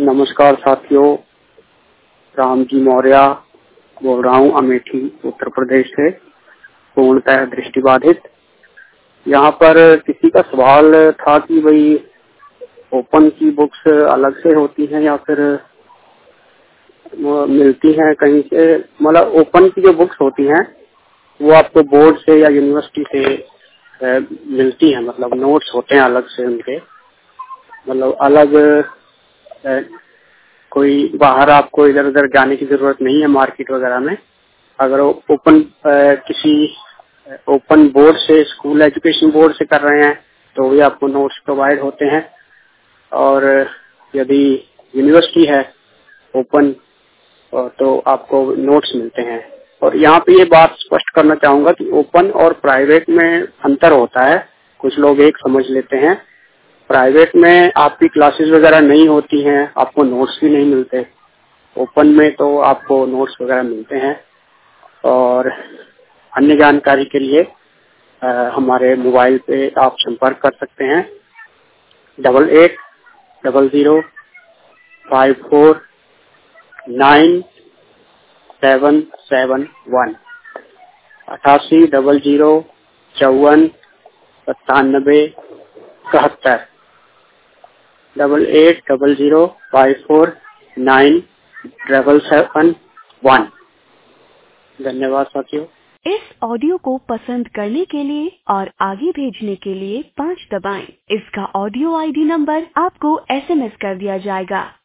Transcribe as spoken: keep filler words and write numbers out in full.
नमस्कार साथियों, राम जी मौर्य बोल रहा हूँ अमेठी उत्तर प्रदेश से, पूर्णतः दृष्टिबाधित। यहाँ पर किसी का सवाल था कि भाई ओपन की बुक्स अलग से होती हैं या फिर मिलती हैं कहीं से। मतलब ओपन की जो बुक्स होती हैं वो आपको बोर्ड से या यूनिवर्सिटी से मिलती हैं, मतलब नोट्स होते हैं अलग से उनके, मतलब अलग ए, कोई बाहर आपको इधर उधर जाने की जरूरत नहीं है मार्केट वगैरह में। अगर ओपन किसी ओपन बोर्ड से, स्कूल एजुकेशन बोर्ड से कर रहे हैं तो भी आपको नोट्स प्रोवाइड होते हैं, और यदि यूनिवर्सिटी है ओपन तो आपको नोट्स मिलते हैं। और यहाँ पे ये बात स्पष्ट करना चाहूंगा कि ओपन और प्राइवेट में अंतर होता है। कुछ लोग एक समझ लेते हैं, प्राइवेट में आपकी क्लासेस वगैरह नहीं होती हैं, आपको नोट्स भी नहीं मिलते। ओपन में तो आपको नोट्स वगैरह मिलते हैं। और अन्य जानकारी के लिए आ, हमारे मोबाइल पे आप संपर्क कर सकते हैं double eight double zero five four nine seven seven one अठासी डबल जीरो चौवन सत्तानबे इकहत्तर double eight double zero five four nine double seven one. धन्यवाद साथियों। इस ऑडियो को पसंद करने के लिए और आगे भेजने के लिए पाँच दबाएं। इसका ऑडियो आईडी नंबर आपको एसएमएस कर दिया जाएगा।